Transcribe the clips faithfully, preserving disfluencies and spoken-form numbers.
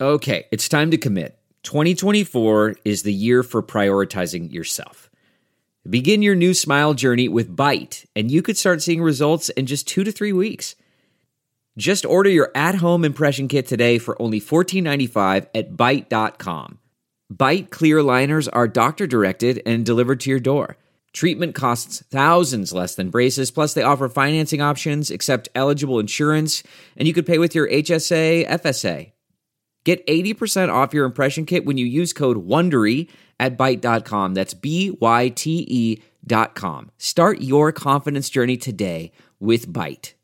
Okay, it's time to commit. twenty twenty-four is the year for prioritizing yourself. Begin your new smile journey with Byte, and you could start seeing results in just two to three weeks. Just order your at-home impression kit today for only fourteen ninety-five at byte dot com. Byte clear aligners are doctor-directed and delivered to your door. Treatment costs thousands less than braces, plus they offer financing options, accept eligible insurance, and you could pay with your H S A, F S A. Get eighty percent off your impression kit when you use code WONDERY at byte dot com. That's B Y T E dot com. Start your confidence journey today with Byte.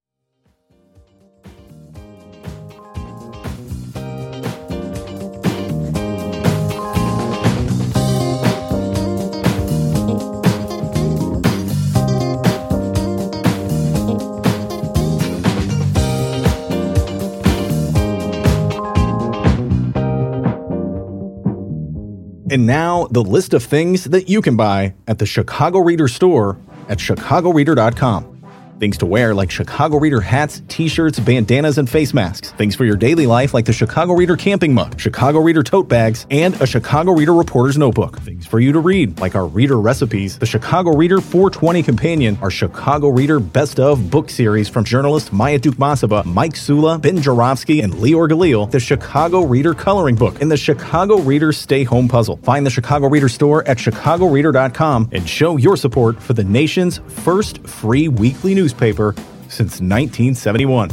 And now, the list of things that you can buy at the Chicago Reader store at chicago reader dot com. Things to wear like Chicago Reader hats, t-shirts, bandanas, and face masks. Things for your daily life like the Chicago Reader camping mug, Chicago Reader tote bags, and a Chicago Reader reporter's notebook. Things for you to read like our Reader recipes, the Chicago Reader four twenty Companion, our Chicago Reader Best of book series from journalists Maya Dukmasova, Mike Sula, Ben Jarofsky, and Lior Galil, the Chicago Reader coloring book, and the Chicago Reader Stay Home puzzle. Find the Chicago Reader store at chicago reader dot com and show your support for the nation's first free weekly newspaper. Newspaper since nineteen seventy-one.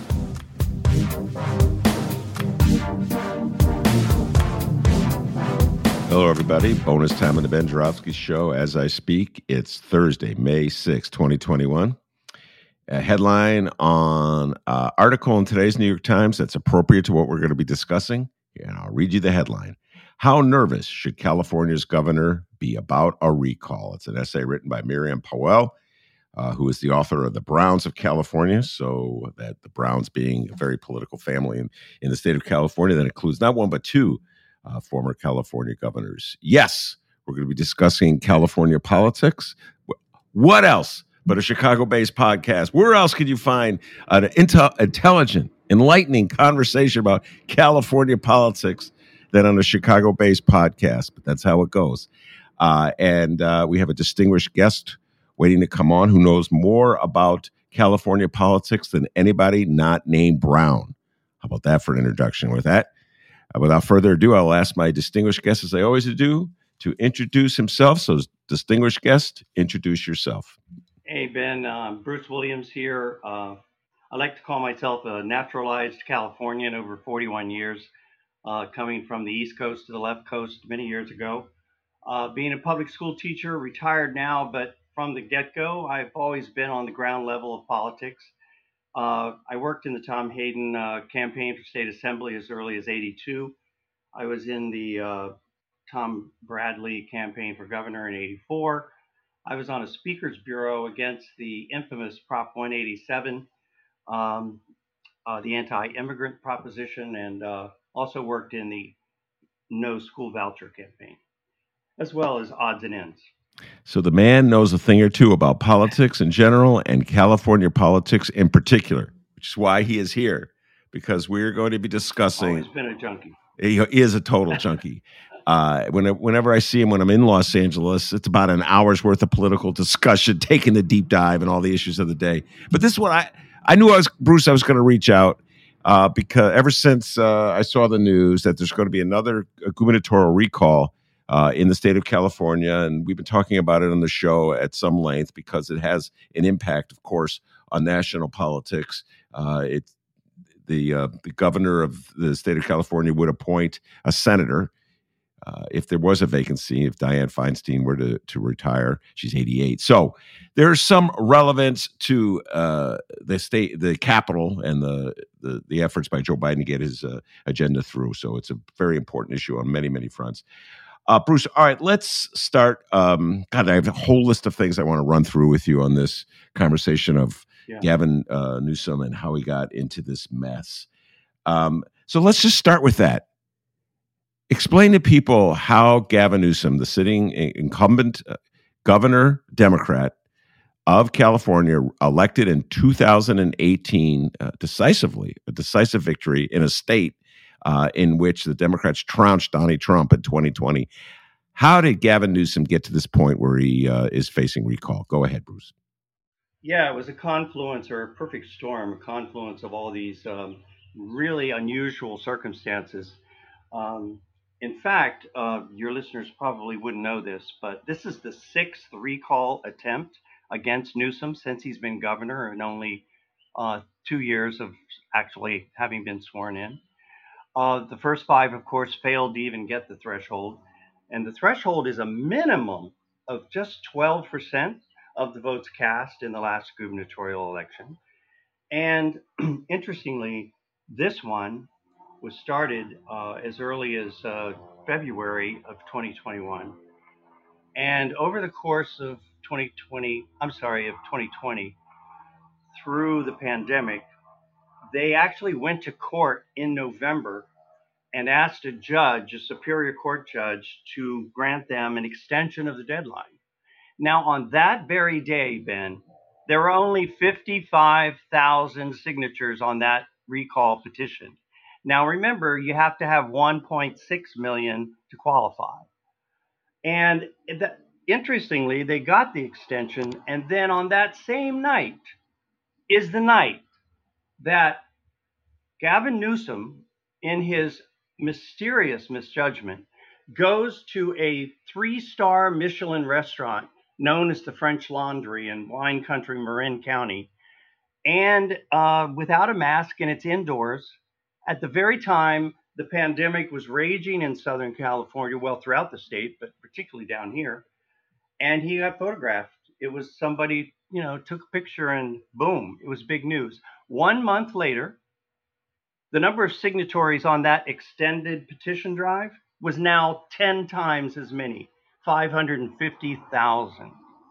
Hello, everybody. Bonus time on the Ben Jarofsky Show. As I speak, it's Thursday, May sixth, twenty twenty-one. A headline on an article in today's New York Times that's appropriate to what we're going to be discussing. And I'll read you the headline. How nervous should California's governor be about a recall? It's an essay written by Miriam Powell, Uh, who is the author of The Browns of California, so that the Browns being a very political family in, in the state of California that includes not one but two uh, former California governors. Yes, we're going to be discussing California politics. What else but a Chicago-based podcast? Where else could you find an intel- intelligent, enlightening conversation about California politics than on a Chicago-based podcast? But that's how it goes. Uh, and uh, we have a distinguished guest waiting to come on who knows more about California politics than anybody not named Brown. How about that for an introduction? With that, uh, without further ado, I'll ask my distinguished guest, as I always do, to introduce himself. So, distinguished guest, introduce yourself. Hey, Ben. Uh, Bruce Williams here. Uh, I like to call myself a naturalized Californian over forty-one years, uh, coming from the East Coast to the left coast many years ago. Uh, being a public school teacher, retired now, but from the get-go, I've always been on the ground level of politics. Uh, I worked in the Tom Hayden uh, campaign for state assembly as early as eighty-two. I was in the uh, Tom Bradley campaign for governor in eighty-four. I was on a speaker's bureau against the infamous Prop one eighty-seven, um, uh, the anti-immigrant proposition, and uh, also worked in the no school voucher campaign, as well as odds and ends. So the man knows a thing or two about politics in general and California politics in particular, which is why he is here, because we're going to be discussing. Always been a junkie. He is a total junkie. Uh, when, whenever I see him when I'm in Los Angeles, it's about an hour's worth of political discussion, taking the deep dive and all the issues of the day. But this is what I, I knew I was, Bruce, I was going to reach out uh, because ever since uh, I saw the news that there's going to be another gubernatorial recall Uh, in the state of California, and we've been talking about it on the show at some length because it has an impact, of course, on national politics. Uh, it, the uh, the governor of the state of California would appoint a senator uh, if there was a vacancy, if Dianne Feinstein were to, to retire. She's eighty-eight. So there's some relevance to uh, the state, the Capitol, and the, the, the efforts by Joe Biden to get his uh, agenda through. So it's a very important issue on many, many fronts. Uh, Bruce, all right, let's start. Um, God, I have a whole list of things I want to run through with you on this conversation of yeah. Gavin uh, Newsom and how he got into this mess. Um, so let's just start with that. Explain to people how Gavin Newsom, the sitting incumbent uh, governor, Democrat of California, elected in two thousand eighteen uh, decisively, a decisive victory in a state uh, in which the Democrats trounced Donald Trump in twenty twenty. How did Gavin Newsom get to this point where he uh, is facing recall? Go ahead, Bruce. Yeah, it was a confluence or a perfect storm, a confluence of all these um, really unusual circumstances. Um, in fact, uh, your listeners probably wouldn't know this, but this is the sixth recall attempt against Newsom since he's been governor, and only uh, two years of actually having been sworn in. Uh, the first five, of course, failed to even get the threshold. And the threshold is a minimum of just twelve percent of the votes cast in the last gubernatorial election. And interestingly, this one was started uh, as early as uh, February of twenty twenty-one. And over the course of twenty twenty, I'm sorry, of twenty twenty, through the pandemic, they actually went to court in November and asked a judge, a Superior Court judge, to grant them an extension of the deadline. Now, on that very day, Ben, there were only fifty-five thousand signatures on that recall petition. Now, remember, you have to have one point six million to qualify. And the, interestingly, they got the extension, and then on that same night is the night that Gavin Newsom, in his mysterious misjudgment, goes to a three-star Michelin restaurant known as the French Laundry in wine country Marin County, and uh, without a mask, and it's indoors, at the very time the pandemic was raging in Southern California, well, throughout the state, but particularly down here, and he got photographed. It was somebody, you know, took a picture and boom, it was big news. One month later, the number of signatories on that extended petition drive was now ten times as many, five hundred fifty thousand.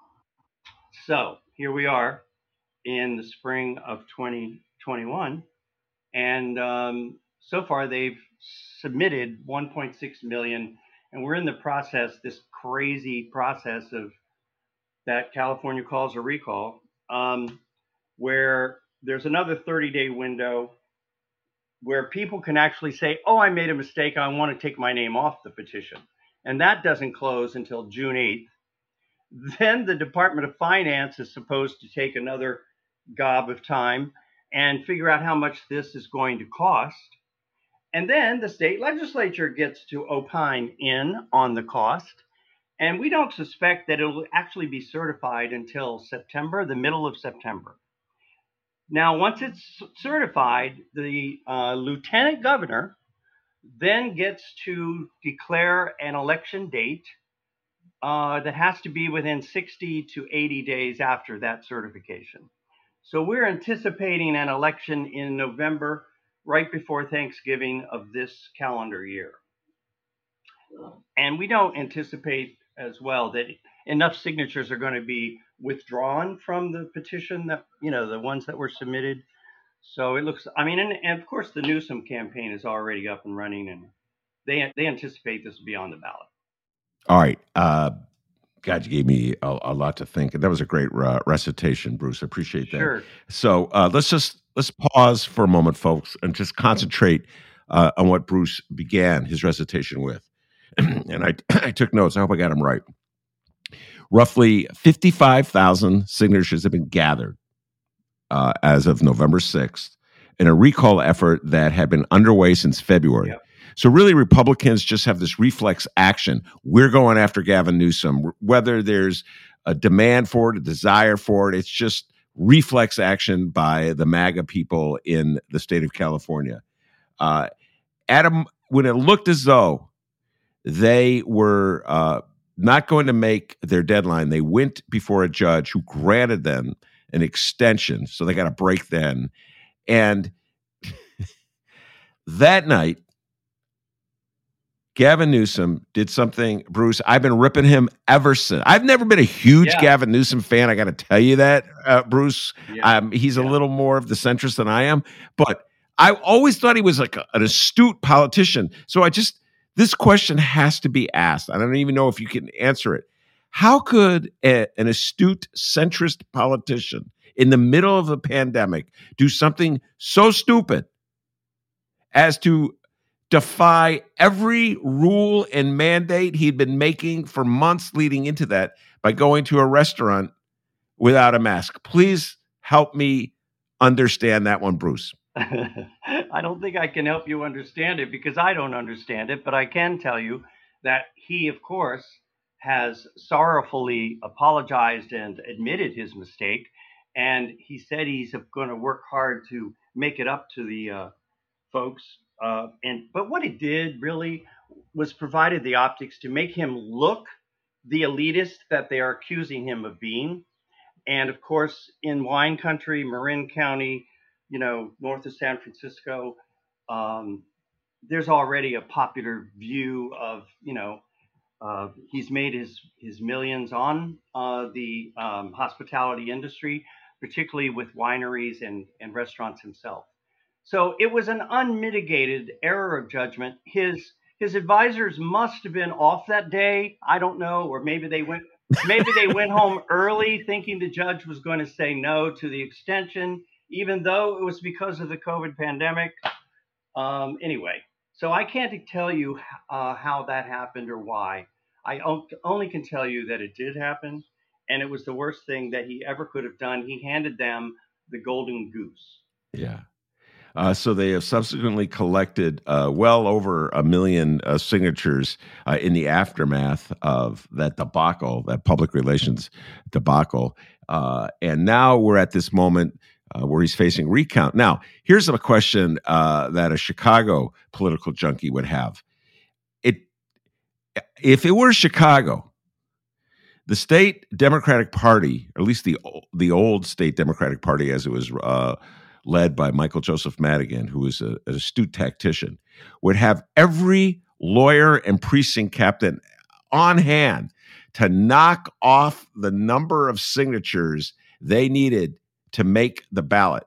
So here we are in the spring of twenty twenty-one, and um, so far they've submitted one point six million, and we're in the process, this crazy process of that California calls a recall, um, where there's another thirty-day window where people can actually say, oh, I made a mistake, I want to take my name off the petition. And that doesn't close until June eighth. Then the Department of Finance is supposed to take another gob of time and figure out how much this is going to cost. And then the state legislature gets to opine in on the cost. And we don't suspect that it'll actually be certified until September, the middle of September. Now, once it's certified, the uh, lieutenant governor then gets to declare an election date uh, that has to be within sixty to eighty days after that certification. So we're anticipating an election in November, right before Thanksgiving of this calendar year. And we don't anticipate as well that enough signatures are going to be withdrawn from the petition, that, you know, the ones that were submitted. So it looks, I mean, and, and of course the Newsom campaign is already up and running, and they they anticipate this will be on the ballot. All right. Uh, God, you gave me a, a lot to think. That was a great uh, recitation, Bruce. I appreciate that. Sure. So uh, let's just, let's pause for a moment, folks, and just concentrate uh, on what Bruce began his recitation with. And I, I took notes. I hope I got them right. Roughly fifty-five thousand signatures have been gathered uh, as of November sixth in a recall effort that had been underway since February. Yep. So really, Republicans just have this reflex action. We're going after Gavin Newsom, whether there's a demand for it, a desire for it. It's just reflex action by the MAGA people in the state of California. Uh, Adam, when it looked as though they were uh, not going to make their deadline, they went before a judge who granted them an extension. So they got a break then. And that night, Gavin Newsom did something, Bruce, I've been ripping him ever since. I've never been a huge yeah. Gavin Newsom fan. I got to tell you that, uh, Bruce. Yeah. Um, he's yeah. a little more of the centrist than I am. But I always thought he was like a, an astute politician. So I just, this question has to be asked. I don't even know if you can answer it. How could a, an astute centrist politician in the middle of a pandemic do something so stupid as to defy every rule and mandate he'd been making for months leading into that by going to a restaurant without a mask. Please help me understand that one, Bruce. I don't think I can help you understand it because I don't understand it, but I can tell you that he, of course, has sorrowfully apologized and admitted his mistake. And he said he's going to work hard to make it up to the uh, folks. Uh, and but what it did really was provided the optics to make him look the elitist that they are accusing him of being. And of course, in wine country, Marin County, you know, north of San Francisco, um, there's already a popular view of, you know, uh, he's made his, his millions on uh, the um, hospitality industry, particularly with wineries and, and restaurants himself. So it was an unmitigated error of judgment. His his advisors must have been off that day. I don't know, or maybe they went maybe they went home early thinking the judge was going to say no to the extension, even though it was because of the COVID pandemic. Um, anyway, so I can't tell you uh, how that happened or why. I only can tell you that it did happen, and it was the worst thing that he ever could have done. He handed them the golden goose. Yeah. Uh, so they have subsequently collected uh, well over a million uh, signatures uh, in the aftermath of that debacle, that public relations debacle. Uh, and now we're at this moment uh, where he's facing recount. Now, here's a question uh, that a Chicago political junkie would have. It, if it were Chicago, the state Democratic Party, or at least the the old state Democratic Party as it was uh, led by Michael Joseph Madigan, who was a, an astute tactician, would have every lawyer and precinct captain on hand to knock off the number of signatures they needed to make the ballot.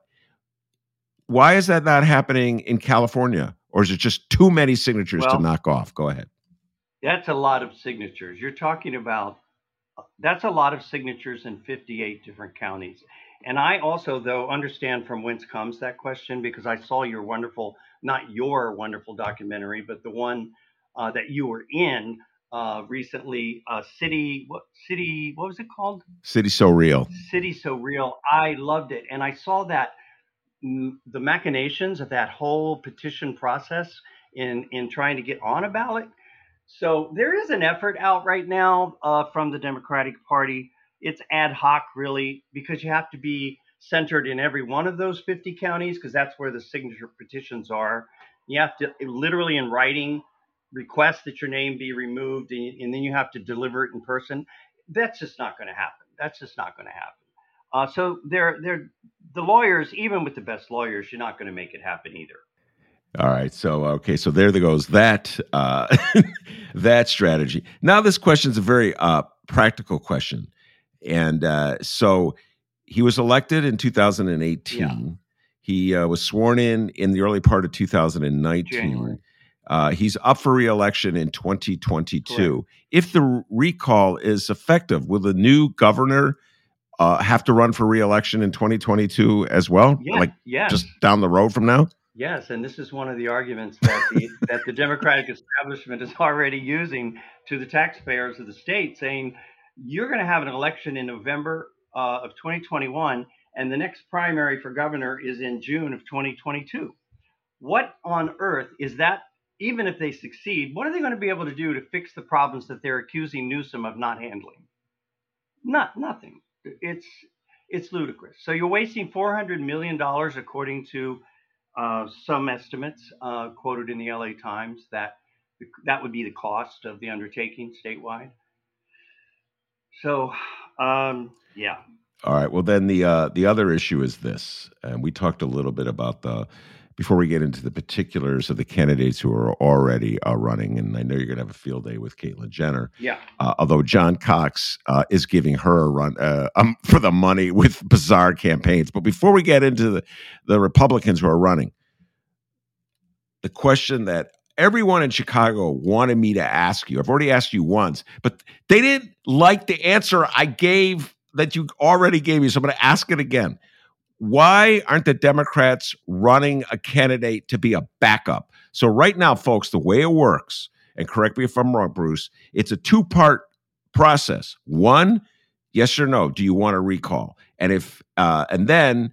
Why is that not happening in California? Or is it just too many signatures well, to knock off? Go ahead. That's a lot of signatures. You're talking about, that's a lot of signatures in fifty-eight different counties. And I also, though, understand from whence comes that question, because I saw your wonderful, not your wonderful documentary, but the one uh, that you were in uh, recently, uh, City, what City, what was it called? City So Real. City So Real. I loved it. And I saw that mm, the machinations of that whole petition process in, in trying to get on a ballot. So there is an effort out right now uh, from the Democratic Party. It's ad hoc, really, because you have to be centered in every one of those fifty counties, because that's where the signature petitions are. You have to literally in writing request that your name be removed, and, and then you have to deliver it in person. That's just not going to happen. That's just not going to happen. Uh, so they're, they're, the lawyers, even with the best lawyers, you're not going to make it happen either. All right. So, okay. So there goes that, uh, that strategy. Now this question is a very uh, practical question. And uh, so he was elected in two thousand eighteen. Yeah. He uh, was sworn in in the early part of two thousand nineteen. Uh, he's up for re-election in twenty twenty-two. Correct. If the recall is effective, will the new governor uh, have to run for re-election in twenty twenty-two as well? Yeah, like yes. Just down the road from now? Yes, and this is one of the arguments that the, that the Democratic establishment is already using to the taxpayers of the state, saying, you're going to have an election in November uh, of twenty twenty-one, and the next primary for governor is in June of twenty twenty-two. What on earth is that? Even if they succeed, what are they going to be able to do to fix the problems that they're accusing Newsom of not handling? Not nothing. It's it's ludicrous. So you're wasting four hundred million dollars, according to uh, some estimates uh, quoted in the L A Times, that that would be the cost of the undertaking statewide. So, um, yeah. All right. Well, then the uh, the other issue is this, and we talked a little bit about the before we get into the particulars of the candidates who are already uh, running, and I know you're going to have a field day with Caitlyn Jenner. Yeah. Uh, although John Cox uh, is giving her a run uh, um, for the money with bizarre campaigns. But before we get into the the Republicans who are running, the question that everyone in Chicago wanted me to ask you. I've already asked you once, but they didn't like the answer I gave that you already gave me. So I'm going to ask it again. Why aren't the Democrats running a candidate to be a backup So right now, folks, the way it works, and correct me if I'm wrong, Bruce, it's a two-part process. One, yes or no, do you want a recall? And if uh, and then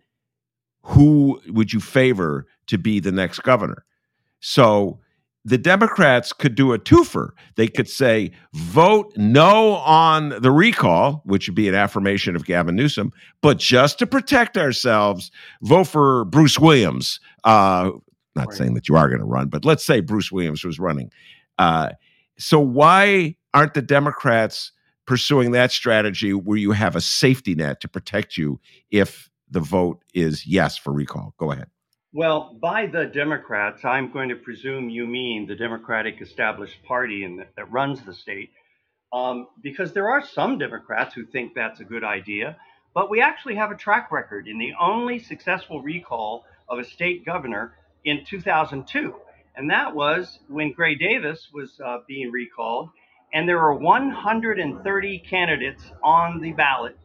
who would you favor to be the next governor? So the Democrats could do a twofer. They could say, vote no on the recall, which would be an affirmation of Gavin Newsom, but just to protect ourselves, vote for Bruce Williams. Uh, not Right. saying that you are going to run, but let's say Bruce Williams was running. Uh, so why aren't the Democrats pursuing that strategy where you have a safety net to protect you if the vote is yes for recall? Go ahead. Well, by the Democrats, I'm going to presume you mean the Democratic established party in the, that runs the state, um, because there are some Democrats who think that's a good idea, but we actually have a track record in the only successful recall of a state governor in two thousand two, and that was when Gray Davis was uh, being recalled, and there were one hundred thirty candidates on the ballot,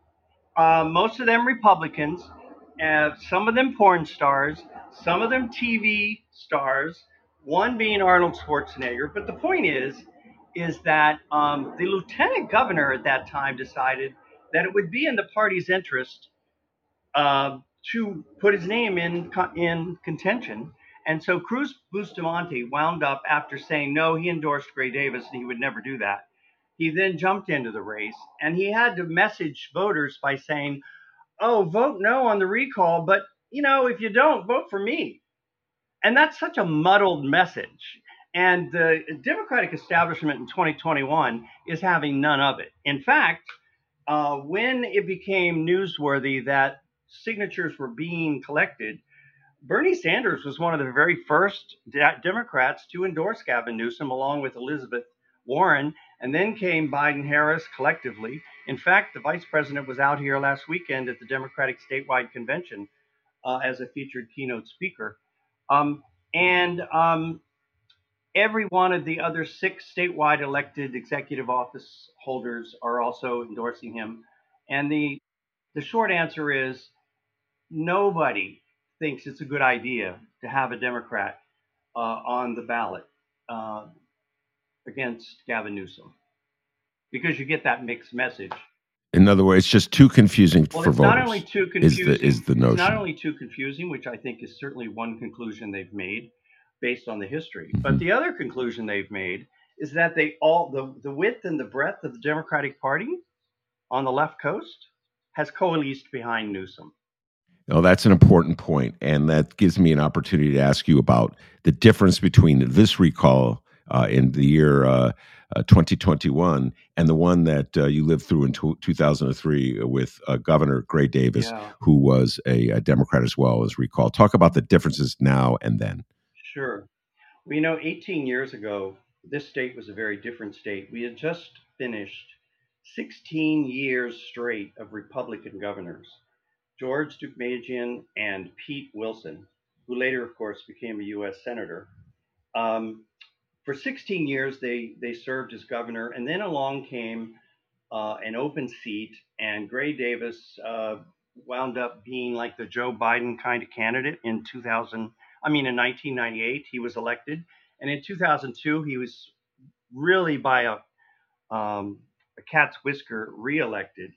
uh, most of them Republicans, uh, some of them porn stars, some of them T V stars, one being Arnold Schwarzenegger. But the point is, is that um, the lieutenant governor at that time decided that it would be in the party's interest uh, to put his name in in contention. And so Cruz Bustamante wound up, after saying no, he endorsed Gray Davis and he would never do that. He then jumped into the race, and he had to message voters by saying, oh, vote no on the recall, but you know, if you don't, vote for me. And that's such a muddled message. And the Democratic establishment in twenty twenty-one is having none of it. In fact, uh, when it became newsworthy that signatures were being collected, Bernie Sanders was one of the very first de- Democrats to endorse Gavin Newsom, along with Elizabeth Warren, and then came Biden Harris collectively. In fact, the vice president was out here last weekend at the Democratic statewide convention uh, as a featured keynote speaker. Um, and um, every one of the other six statewide elected executive office holders are also endorsing him. And the the short answer is nobody thinks it's a good idea to have a Democrat uh, on the ballot uh, against Gavin Newsom, because you get that mixed message. In other words, it's just too confusing Well, for it's voters. not only too Is confusing. the is the It's notion? not only too confusing, which I think is certainly one conclusion they've made based on the history, Mhm. but the other conclusion they've made is that they all the the width and the breadth of the Democratic Party on the left coast has coalesced behind Newsom. No, that's an important point, and that gives me an opportunity to ask you about the difference between this recall uh, in the year uh, uh, twenty twenty-one and the one that uh, you lived through in two thousand three with uh, Governor Gray Davis, Yeah. who was a, a Democrat as well as recalled. Talk about the differences now and then. Sure. Well, you know, eighteen years ago, this state was a very different state. We had just finished sixteen years straight of Republican governors, George Deukmejian and Pete Wilson, who later, of course, became a U S Senator. Um, for sixteen years, they, they served as governor, and then along came uh, an open seat, and Gray Davis uh, wound up being like the Joe Biden kind of candidate in two thousand. I mean, in nineteen ninety-eight, he was elected, and in two thousand two, he was really by a um, a cat's whisker reelected.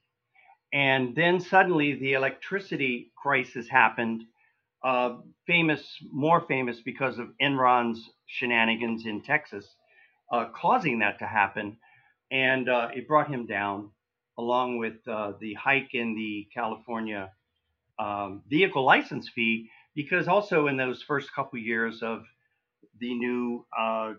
And then suddenly, the electricity crisis happened. Uh, famous, more famous because of Enron's shenanigans in Texas, uh, causing that to happen, and uh, it brought him down, along with uh, the hike in the California um, vehicle license fee, because also in those first couple years of the new uh,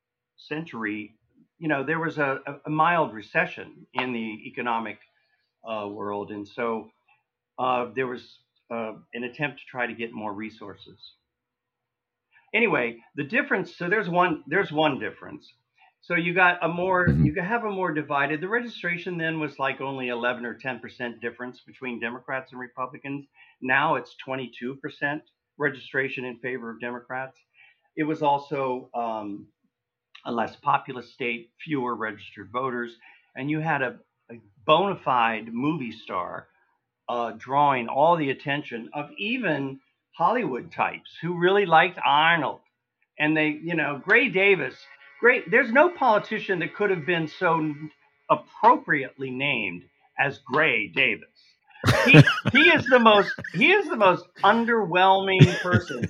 century, you know, there was a, a mild recession in the economic uh, world, and so uh, there was uh, an attempt to try to get more resources. Anyway, the difference. So there's one. There's one difference. So you got a more. Mhm. You have a more divided. The registration then was like only eleven or ten percent difference between Democrats and Republicans. Now it's twenty-two percent registration in favor of Democrats. It was also um, a less populous state, fewer registered voters, and you had a, a bona fide movie star uh, drawing all the attention of even Hollywood types who really liked Arnold. And they, you know, Gray Davis, great. There's no politician that could have been so appropriately named as Gray Davis. He he is the most he is the most underwhelming person.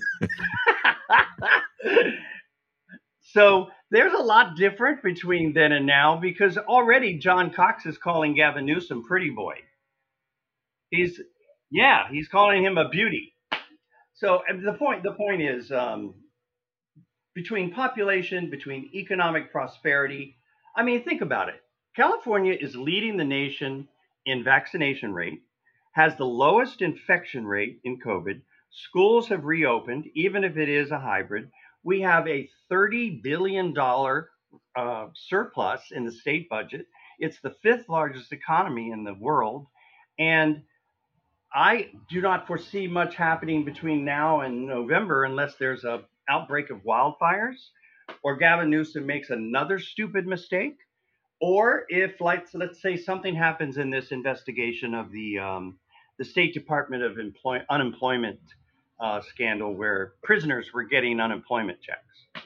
So there's a lot different between then and now, because already John Cox is calling Gavin Newsom pretty boy. He's yeah, he's calling him a beauty. So the point the point is, um, between population, between economic prosperity. I mean, think about it. California is leading the nation in vaccination rate, has the lowest infection rate in COVID. Schools have reopened, even if it is a hybrid. We have a thirty billion dollars uh, surplus in the state budget. It's the fifth largest economy in the world. And I do not foresee much happening between now and November unless there's a outbreak of wildfires, or Gavin Newsom makes another stupid mistake, or if, like, let's say something happens in this investigation of the um, the State Department of Employ- Unemployment uh, scandal, where prisoners were getting unemployment checks.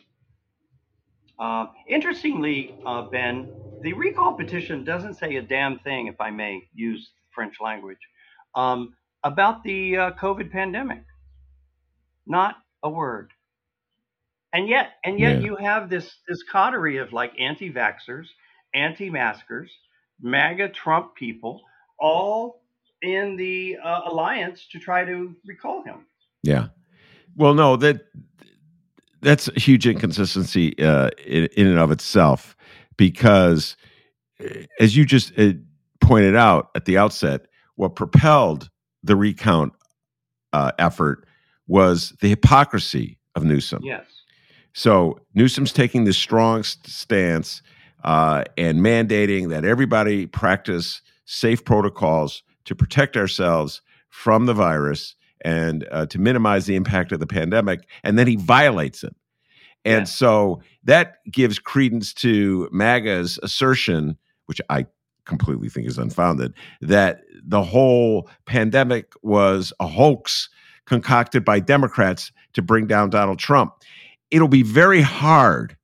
Uh, interestingly, uh, Ben, the recall petition doesn't say a damn thing, if I may use French language, um, about the uh, COVID pandemic. Not a word. And yet, and yet, Yeah. you have this this coterie of like anti-vaxxers, anti-maskers, MAGA Trump people, all in the uh, alliance to try to recall him. Yeah. Well, no, that that's a huge inconsistency uh, in, in and of itself, because uh, as you just uh, pointed out at the outset, what propelled the recount uh, effort was the hypocrisy of Newsom. Yes. So Newsom's taking this strong stance uh, and mandating that everybody practice safe protocols to protect ourselves from the virus and uh, to minimize the impact of the pandemic, and then he violates it. And Yeah. so that gives credence to MAGA's assertion, which I completely think is unfounded, that the whole pandemic was a hoax concocted by Democrats to bring down Donald Trump. It'll be very hard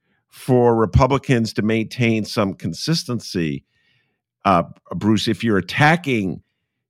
for Republicans to maintain some consistency, uh, Bruce, if you're attacking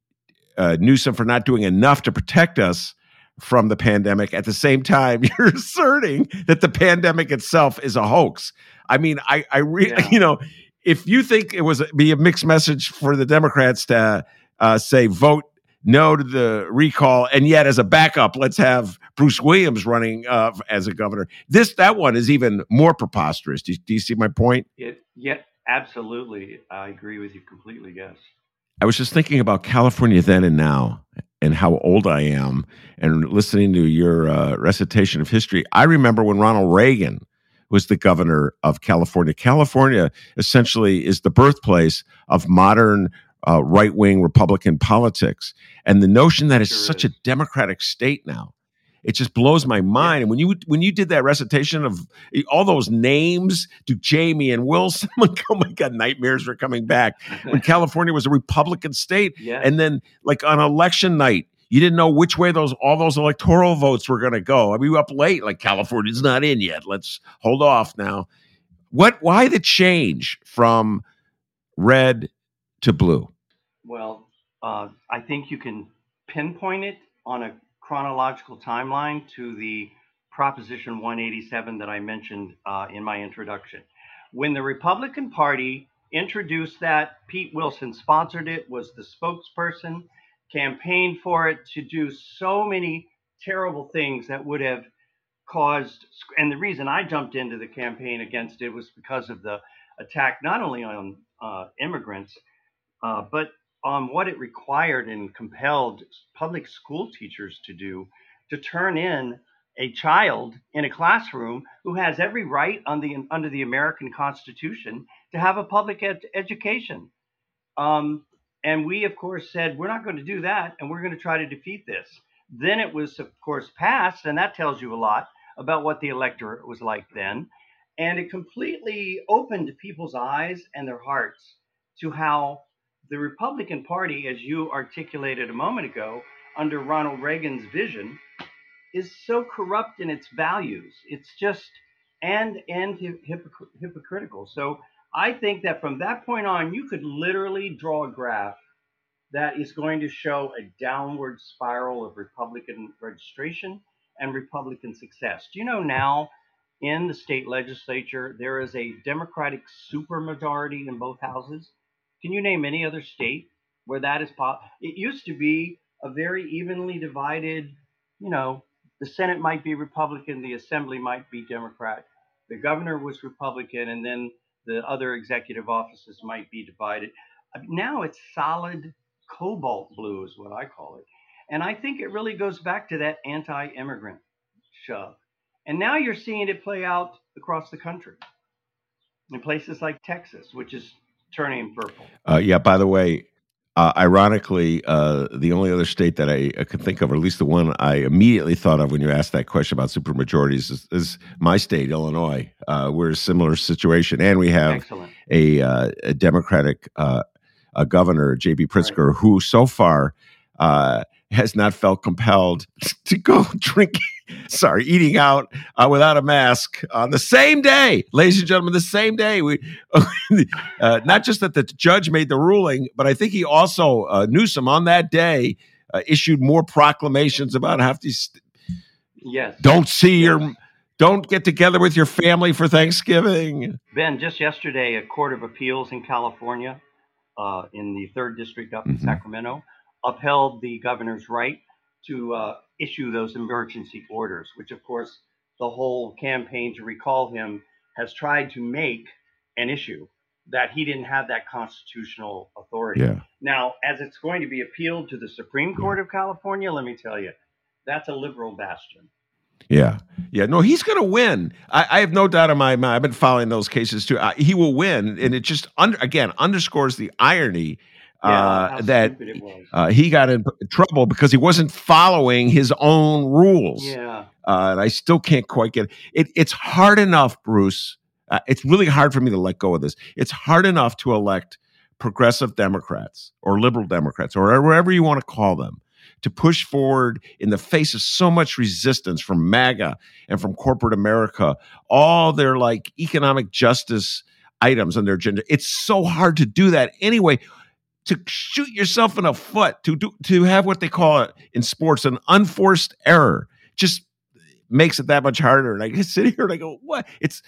uh, Newsom for not doing enough to protect us from the pandemic. At the same time, you're asserting that the pandemic itself is a hoax. I mean, I, I re- Yeah. you know, if you think it was be a mixed message for the Democrats to uh, say vote no to the recall, and yet as a backup, let's have Bruce Williams running uh, as a governor. This that one is even more preposterous. Do you, do you see my point? It, yeah, absolutely. I agree with you completely. Yes. I was just thinking about California then and now, and how old I am, and listening to your uh, recitation of history. I remember when Ronald Reagan was the governor of California. California essentially is the birthplace of modern uh, right-wing Republican politics. And the notion that it's Sure such is. a Democratic state now, it just blows my mind. Yeah. And when you when you did that recitation of all those names, to Jamie and Wilson, oh my God, nightmares were coming back. When California was a Republican state, Yes. and then like on election night, you didn't know which way those all those electoral votes were going to go. I mean, we were up late, like California's not in yet. Let's hold off now. What? Why the change from red to blue? Well, uh, I think you can pinpoint it on a chronological timeline to the Proposition one eighty-seven that I mentioned uh, in my introduction. When the Republican Party introduced that, Pete Wilson sponsored it, was the spokesperson, campaigned for it to do so many terrible things that would have caused. And the reason I jumped into the campaign against it was because of the attack not only on uh, immigrants, uh, but on what it required and compelled public school teachers to do, to turn in a child in a classroom who has every right on the, under the American Constitution to have a public ed- education. Um, and we, of course, said, we're not going to do that, and we're going to try to defeat this. Then it was, of course, passed, and that tells you a lot about what the electorate was like then. And it completely opened people's eyes and their hearts to how the Republican Party, as you articulated a moment ago, under Ronald Reagan's vision, is so corrupt in its values. It's just and and hypocr- hypocritical. So I think that from that point on, you could literally draw a graph that is going to show a downward spiral of Republican registration and Republican success. Do you know now in the state legislature there is a Democratic supermajority in both houses? Can you name any other state where that is possible? It used to be a very evenly divided, you know, the Senate might be Republican, the Assembly might be Democrat, the governor was Republican, and then the other executive offices might be divided. Now it's solid cobalt blue is what I call it. And I think it really goes back to that anti-immigrant shove. And now you're seeing it play out across the country in places like Texas, which is turning purple. Uh, yeah, by the way, uh, ironically, uh, the only other state that I, I could think of, or at least the one I immediately thought of when you asked that question about supermajorities, is, is my state, Illinois. Uh, we're a similar situation, and we have Excellent. a, uh, a Democratic uh, a governor, J B Pritzker, Right. who so far uh, has not felt compelled to go drinking, sorry, eating out uh, without a mask on the same day, ladies and gentlemen, the same day. We, uh, not just that the judge made the ruling, but I think he also, uh, Newsom, on that day, uh, issued more proclamations about have to st- yes. don't see yes. your, don't get together with your family for Thanksgiving. Ben, just yesterday, a court of appeals in California, uh, in the third district up in Mhm. Sacramento, upheld the governor's right to uh, issue those emergency orders, which, of course, the whole campaign to recall him has tried to make an issue that he didn't have that constitutional authority. Yeah. Now, as it's going to be appealed to the Supreme Court of California, let me tell you, that's a liberal bastion. Yeah. Yeah. No, he's going to win. I, I have no doubt in my mind. I've been following those cases too. Uh, he will win. And it just, under, again, underscores the irony Yeah, uh, how that stupid it was. uh, he got in trouble because he wasn't following his own rules. Yeah. Uh, and I still can't quite get it. it it's hard enough, Bruce. Uh, it's really hard for me to let go of this. It's hard enough to elect progressive Democrats or liberal Democrats or whatever you want to call them, to push forward in the face of so much resistance from MAGA and from corporate America, all their like economic justice items on their agenda. It's so hard to do that anyway. To shoot yourself in the foot, to do, to have what they call it in sports an unforced error, just makes it that much harder. And I sit here and I go, what? It's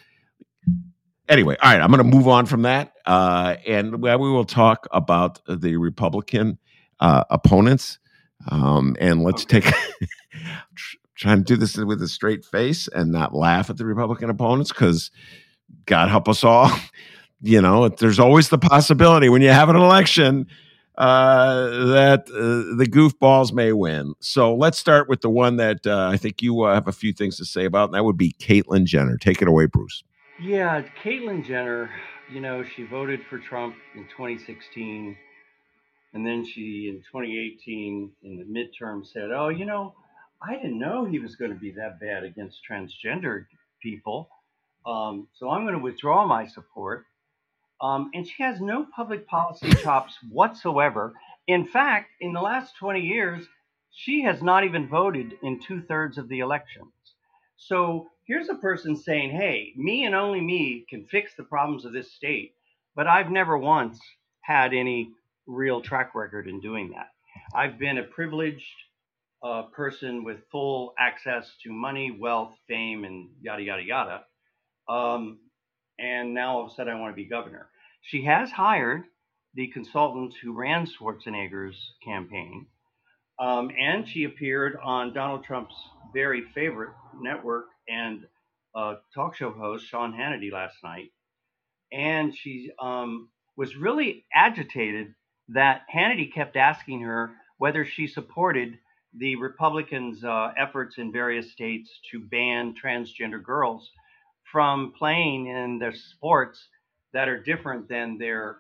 anyway. All right, I'm going to move on from that, uh, and we will talk about the Republican uh, opponents. Um, and let's Okay. take trying to do this with a straight face and not laugh at the Republican opponents, because God help us all. You know, there's always the possibility when you have an election uh, that uh, the goofballs may win. So let's start with the one that uh, I think you uh, have a few things to say about, and that would be Caitlyn Jenner. Take it away, Bruce. Yeah, Caitlyn Jenner, you know, she voted for Trump in twenty sixteen. And then she, in twenty eighteen, in the midterm, said, oh, you know, I didn't know he was going to be that bad against transgender people. Um, so I'm going to withdraw my support. Um, and she has no public policy chops whatsoever. In fact, in the last twenty years, she has not even voted in two thirds of the elections. So here's a person saying, hey, me and only me can fix the problems of this state. But I've never once had any real track record in doing that. I've been a privileged uh, person with full access to money, wealth, fame, and yada, yada, yada. Um, and now all of a sudden I want to be governor. She has hired the consultant who ran Schwarzenegger's campaign, um, and she appeared on Donald Trump's very favorite network and uh, talk show host, Sean Hannity, last night. And she um, was really agitated that Hannity kept asking her whether she supported the Republicans' uh, efforts in various states to ban transgender girls from playing in their sports that are different than their,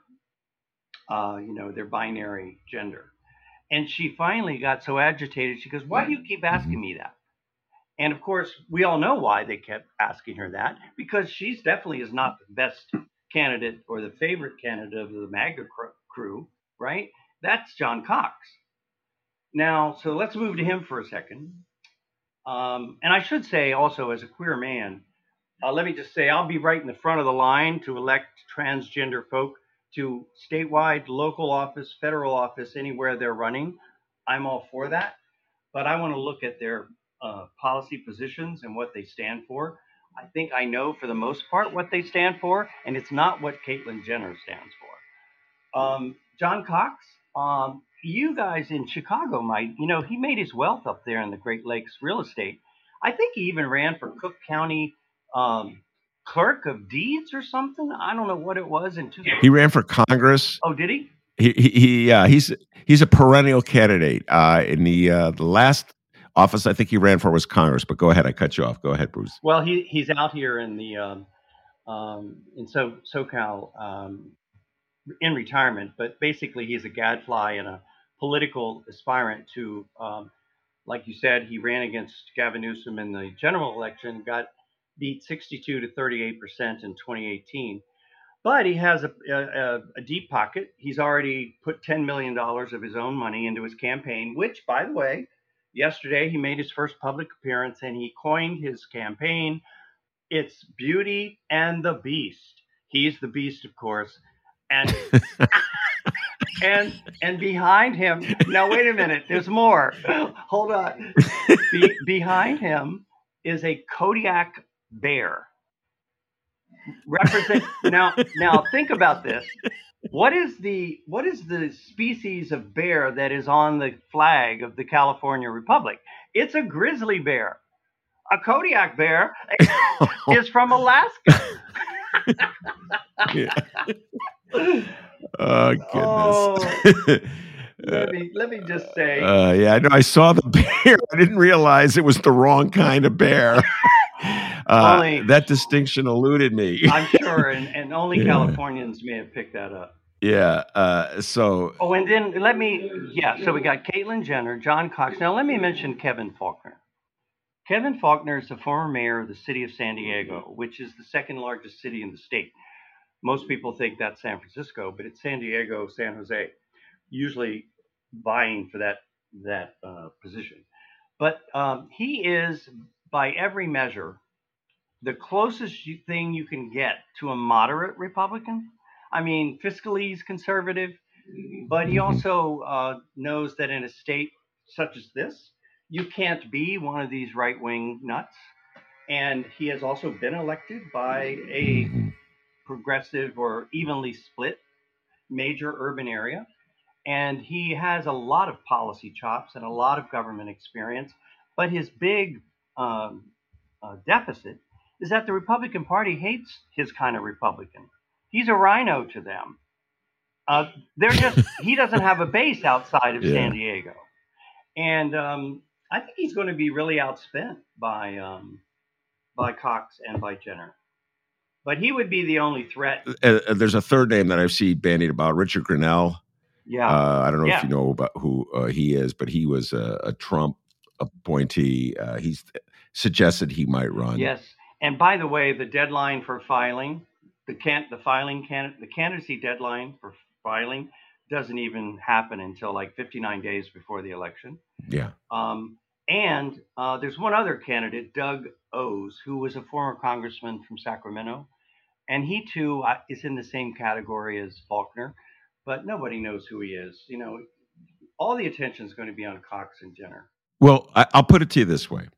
uh, you know, their binary gender. And she finally got so agitated, she goes, why do you keep asking me that? And of course, we all know why they kept asking her that, because she's definitely is not the best candidate or the favorite candidate of the MAGA crew, right? That's John Cox. Now, so let's move to him for a second. Um, and I should say also, as a queer man, uh, let me just say I'll be right in the front of the line to elect transgender folk to statewide, local office, federal office, anywhere they're running. I'm all for that. But I want to look at their uh, policy positions and what they stand for. I think I know for the most part what they stand for, and it's not what Caitlyn Jenner stands for. Um, John Cox, um, you guys in Chicago might, you know, he made his wealth up there in the Great Lakes real estate. I think he even ran for Cook County um, clerk of deeds or something. I don't know what it was in two thousand. He ran for Congress. Oh, did he? He, he, he yeah, he's he's a perennial candidate. Uh, in the uh, the last office I think he ran for was Congress. But go ahead, I cut you off. Go ahead, Bruce. Well, he he's out here in the um, um, in so SoCal um, in retirement, but basically he's a gadfly and a political aspirant to, um, like you said, he ran against Gavin Newsom in the general election, got beat sixty-two to thirty-eight percent in twenty eighteen. But he has a, a, a deep pocket. He's already put ten million dollars of his own money into his campaign, which, by the way, yesterday he made his first public appearance and he coined his campaign. It's Beauty and the Beast. He's the Beast, of course. And and and behind him, now wait a minute, there's more. Hold on. Be, behind him is a Kodiak bear. Represent now now think about this. What is the what is the species of bear that is on the flag of the California Republic? It's a grizzly bear. A Kodiak bear is from Alaska. Yeah. Oh goodness. Oh, let me let me just say. Uh, yeah, I know. I saw the bear. I didn't realize it was the wrong kind of bear. Uh, only, that distinction eluded me. I'm sure, and, and only Yeah. Californians may have picked that up. Yeah. Uh, so. Oh, and then let me, yeah, so we got Caitlyn Jenner, John Cox. Now let me mention Kevin Faulconer. Kevin Faulconer is the former mayor of the city of San Diego, which is the second largest city in the state. Most people think that's San Francisco, but it's San Diego, San Jose, usually vying for that that uh, position. But um, he is, by every measure, the closest you, thing you can get to a moderate Republican. I mean, fiscally he's conservative, but he also uh, knows that in a state such as this, you can't be one of these right-wing nuts. And he has also been elected by a progressive or evenly split major urban area. And he has a lot of policy chops and a lot of government experience. But his big um, uh, deficit is that the Republican Party hates his kind of Republican. He's a rhino to them. Uh, they're just he doesn't have a base outside of Yeah. San Diego. And um, I think he's going to be really outspent by um, by Cox and by Jenner. But he would be the only threat. Uh, uh, there's a third name that I've seen bandied about, Richard Grinnell. Yeah. Uh, I don't know Yeah. if you know about who uh, he is, but he was a, a Trump appointee. Uh, he's suggested he might run. Yes. And by the way, the deadline for filing, the can the filing can the candidacy deadline for filing doesn't even happen until like fifty-nine days before the election. Yeah. Um, and uh, there's one other candidate, Doug O's, who was a former congressman from Sacramento, and he too uh, is in the same category as Faulconer, but nobody knows who he is. You know, all the attention is going to be on Cox and Jenner. Well, I, I'll put it to you this way.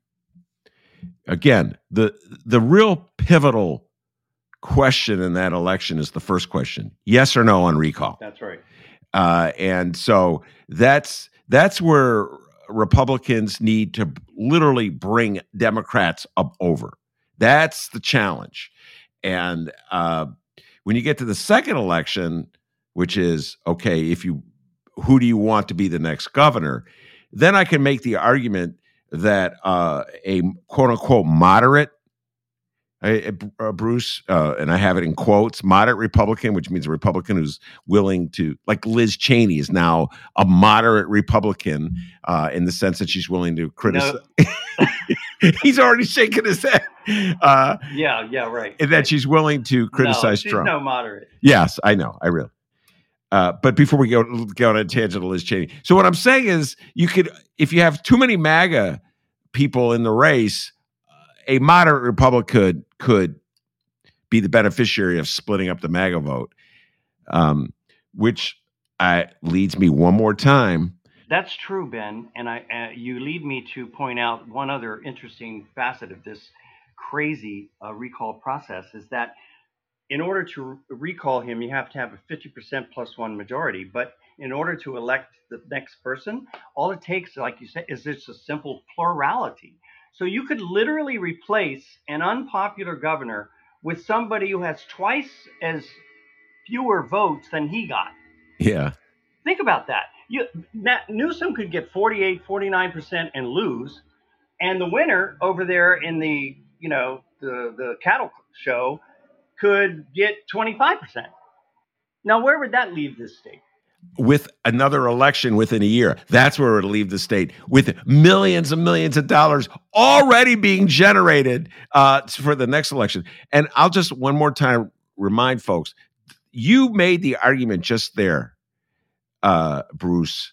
Again, the the real pivotal question in that election is the first question: yes or no on recall. That's right. Uh, and so that's that's where Republicans need to literally bring Democrats up over. That's the challenge. And uh, when you get to the second election, which is okay, if you who do you want to be the next governor, then I can make the argument that uh, a quote unquote moderate, uh, Bruce, uh, and I have it in quotes, moderate Republican, which means a Republican who's willing to, like Liz Cheney is now a moderate Republican uh, in the sense that she's willing to criticize. No. He's already shaking his head. Uh, yeah, yeah, right. And that she's willing to criticize no, she's Trump. No moderate. Yes, I know. I really. Uh, but before we go go on a tangent to Liz Cheney, so what I'm saying is, you could, if you have too many MAGA people in the race, a moderate Republican could, could be the beneficiary of splitting up the MAGA vote, um, which uh, leads me one more time. That's true, Ben. And I, uh, you lead me to point out one other interesting facet of this crazy uh, recall process is that in order to re- recall him, you have to have a fifty percent plus one majority. But in order to elect the next person, all it takes, like you said, is just a simple plurality. So you could literally replace an unpopular governor with somebody who has twice as fewer votes than he got. Yeah. Think about that. You, Matt Newsom could get forty-eight, forty-nine percent and lose, and the winner over there in the, you know, the, the cattle show could get twenty-five percent. Now, where would that leave this state? With another election within a year, that's where it'll leave the state, with millions and millions of dollars already being generated uh, for the next election. And I'll just one more time remind folks, you made the argument just there, uh, Bruce,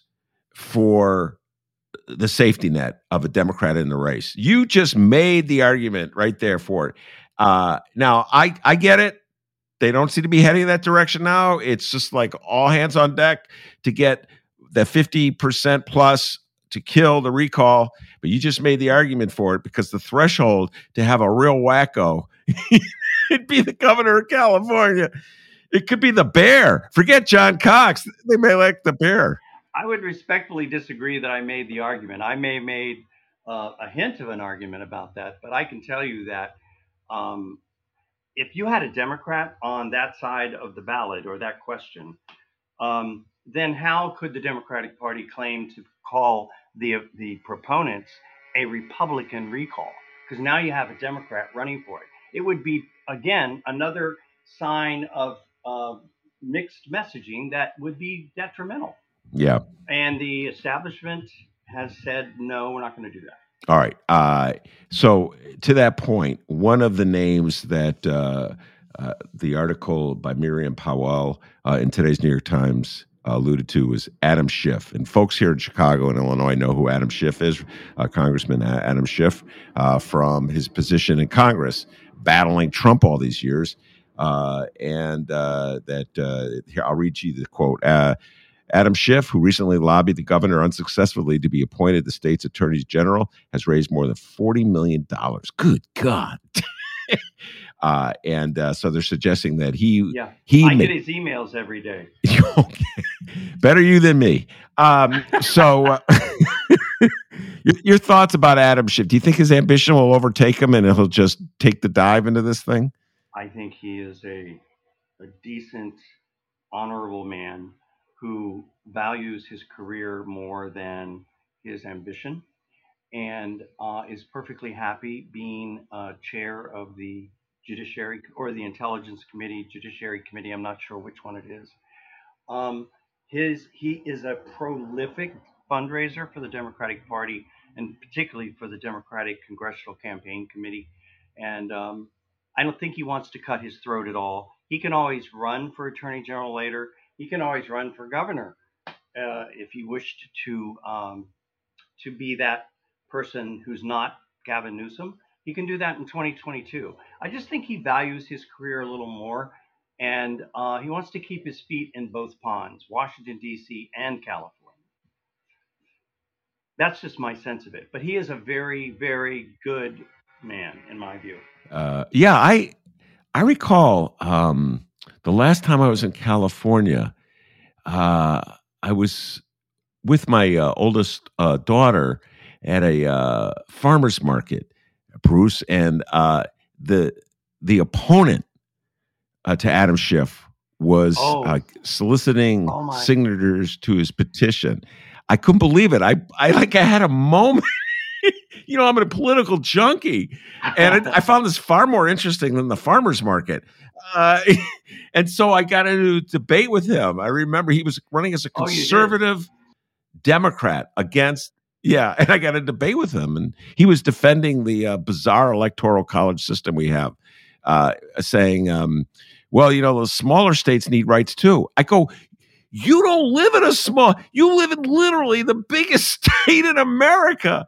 for the safety net of a Democrat in the race. You just made the argument right there for it. Uh, now, I, I get it. They don't seem to be heading in that direction now. It's just like all hands on deck to get the fifty percent plus to kill the recall. But you just made the argument for it because the threshold to have a real wacko, it'd be the governor of California. It could be the bear. Forget John Cox. They may elect the bear. I would respectfully disagree that I made the argument. I may have made uh, a hint of an argument about that, but I can tell you that um, if you had a Democrat on that side of the ballot or that question, um, then how could the Democratic Party claim to call the the proponents a Republican recall? Because now you have a Democrat running for it. It would be, again, another sign of uh, mixed messaging that would be detrimental. Yeah. And the establishment has said, no, we're not going to do that. All right. Uh, so to that point, one of the names that uh, uh, the article by Miriam Powell uh, in today's New York Times uh, alluded to was Adam Schiff. And folks here in Chicago and Illinois know who Adam Schiff is, uh, Congressman Adam Schiff, uh, from his position in Congress, battling Trump all these years. Uh, and uh, that, uh, here, I'll read you the quote. Uh, Adam Schiff, who recently lobbied the governor unsuccessfully to be appointed the state's attorney general, has raised more than forty million dollars. Good God. uh, and uh, so they're suggesting that he... Yeah, he I may- get his emails every day. Okay. Better you than me. Um, so uh, your, your thoughts about Adam Schiff. Do you think his ambition will overtake him and he'll just take the dive into this thing? I think he is a, a decent, honorable man who values his career more than his ambition and uh, is perfectly happy being uh, chair of the Judiciary or the Intelligence Committee, Judiciary Committee. I'm not sure which one it is. Um, his He is a prolific fundraiser for the Democratic Party and particularly for the Democratic Congressional Campaign Committee. And um, I don't think he wants to cut his throat at all. He can always run for Attorney General later. He can always run for governor uh, if he wished to um, to be that person who's not Gavin Newsom. He can do that in twenty twenty-two. I just think he values his career a little more, and uh, he wants to keep his feet in both ponds, Washington, D C and California. That's just my sense of it. But he is a very, very good man, in my view. Uh, yeah, I I recall... Um... The last time I was in California, uh, I was with my uh, oldest uh, daughter at a uh, farmer's market, Bruce, and uh, the the opponent uh, to Adam Schiff was Oh. uh, soliciting Oh, my. signatures to his petition. I couldn't believe it. I I like I had a moment. You know, I'm a political junkie, and it, I found this far more interesting than the farmer's market. Uh, and so I got into a debate with him. I remember he was running as a Oh, you did? conservative Democrat against, yeah, and I got a debate with him, and he was defending the uh, bizarre electoral college system we have, uh, saying, um, well, you know, the smaller states need rights too. I go, you don't live in a small, you live in literally the biggest state in America.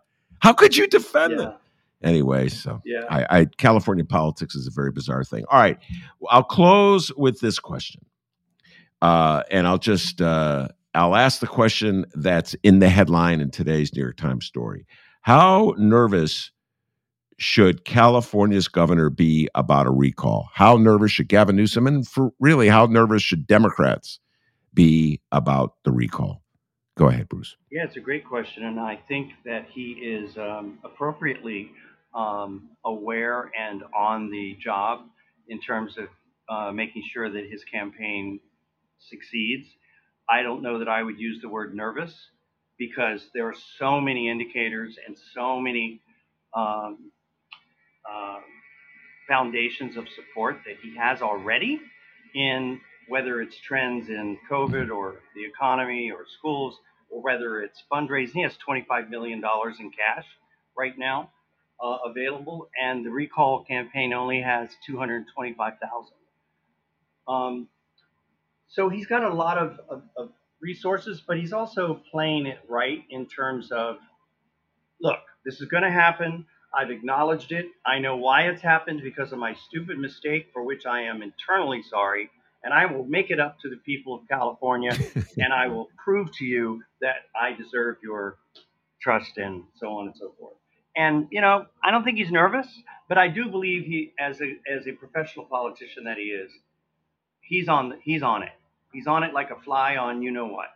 How could you defend Yeah. them? Anyway, so Yeah. I, I California politics is a very bizarre thing. All right, I'll close with this question, uh, and I'll just uh, I'll ask the question that's in the headline in today's New York Times story. How nervous should California's governor be about a recall? How nervous should Gavin Newsom, and for really, how nervous should Democrats be about the recall? Go ahead, Bruce. Yeah, it's a great question, and I think that he is um, appropriately um, aware and on the job in terms of uh, making sure that his campaign succeeds. I don't know that I would use the word nervous because there are so many indicators and so many um, uh, foundations of support that he has already in whether it's trends in COVID or the economy or schools, or whether it's fundraising. He has twenty-five million dollars in cash right now uh, available, and the recall campaign only has two hundred twenty-five thousand. Um, so he's got a lot of, of, of resources, but he's also playing it right in terms of, look, this is going to happen. I've acknowledged it. I know why it's happened because of my stupid mistake, for which I am internally sorry. And I will make it up to the people of California, and I will prove to you that I deserve your trust and so on and so forth. And, you know, I don't think he's nervous, but I do believe he, as a as a professional politician that he is, he's on he's on it. He's on it like a fly on you know what.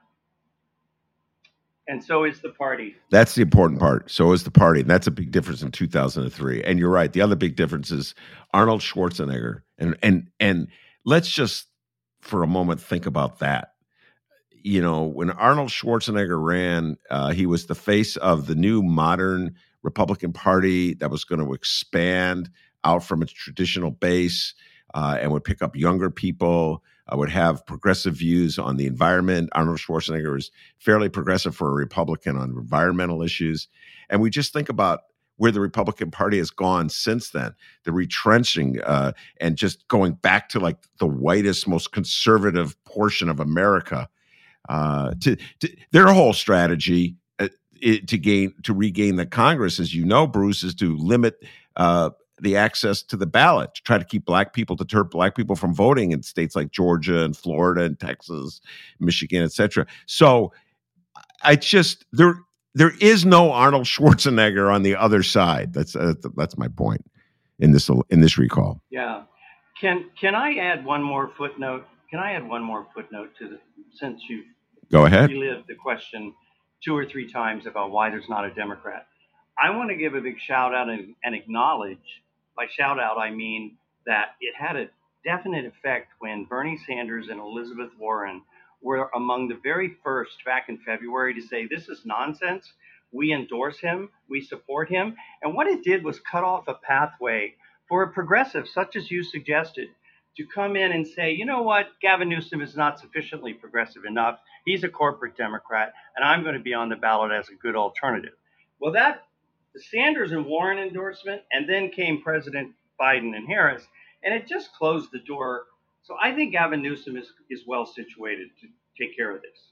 And so is the party. That's the important part. So is the party. And that's a big difference in two thousand three. And you're right. The other big difference is Arnold Schwarzenegger. And and and let's just for a moment think about that. You know, when Arnold Schwarzenegger ran, uh, he was the face of the new modern Republican Party that was going to expand out from its traditional base uh, and would pick up younger people. I would have progressive views on the environment. Arnold Schwarzenegger was fairly progressive for a Republican on environmental issues. And we just think about where the Republican Party has gone since then, the retrenching uh, and just going back to like the whitest, most conservative portion of America. Uh, to, to their whole strategy uh, it, to gain to regain the Congress, as you know, Bruce, is to limit uh, the access to the ballot, to try to keep black people, deter black people from voting in states like Georgia and Florida and Texas, Michigan, et cetera. So I just there there is no Arnold Schwarzenegger on the other side. That's uh, that's my point in this in this recall. Yeah. Can can I add one more footnote? Can I add one more footnote to the since you've Go ahead. relived the question two or three times about why there's not a Democrat? I want to give a big shout out and, and acknowledge. By shout out, I mean that it had a definite effect when Bernie Sanders and Elizabeth Warren were among the very first back in February to say, this is nonsense. We endorse him. We support him. And what it did was cut off a pathway for a progressive, such as you suggested, to come in and say, you know what, Gavin Newsom is not sufficiently progressive enough. He's a corporate Democrat, and I'm going to be on the ballot as a good alternative. Well, that the Sanders and Warren endorsement, and then came President Biden and Harris, and it just closed the door. So I think Gavin Newsom is, is well situated to take care of this.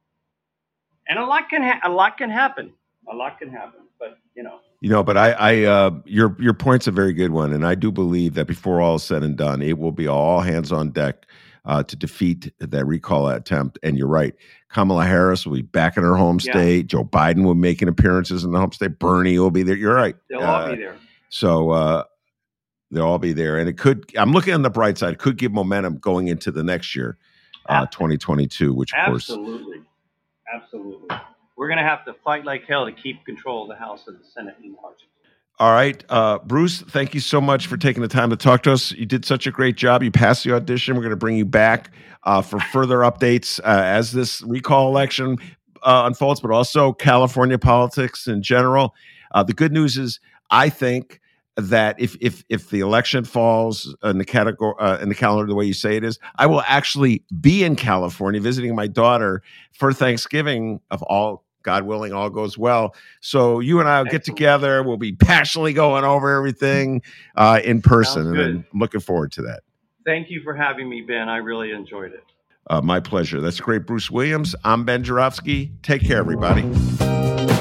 And a lot can ha- a lot can happen. A lot can happen, but you know. You know, but I, I, uh, your your point's a very good one, and I do believe that before all is said and done, it will be all hands on deck uh, to defeat that recall attempt. And you're right, Kamala Harris will be back in her home state. Yeah. Joe Biden will be making appearances in the home state. Bernie will be there. You're right. They'll uh, all be there. So uh, they'll all be there, and it could. I'm looking on the bright side. It could give momentum going into the next year, uh, twenty twenty-two. Which, of absolutely, course, absolutely. We're going to have to fight like hell to keep control of the House and the Senate in Washington. All right. Uh, Bruce, thank you so much for taking the time to talk to us. You did such a great job. You passed the audition. We're going to bring you back uh, for further updates uh, as this recall election uh, unfolds, but also California politics in general. Uh, the good news is, I think that if if if the election falls in the category uh, in the calendar the way you say it is, I will actually be in California visiting my daughter for Thanksgiving of all. God willing, all goes well. So you and I will get Excellent. together. We'll be passionately going over everything uh, in person. Sounds and I'm looking forward to that. Thank you for having me, Ben. I really enjoyed it. Uh, my pleasure. That's great. Bruce Williams. I'm Ben Joravsky. Take care, everybody.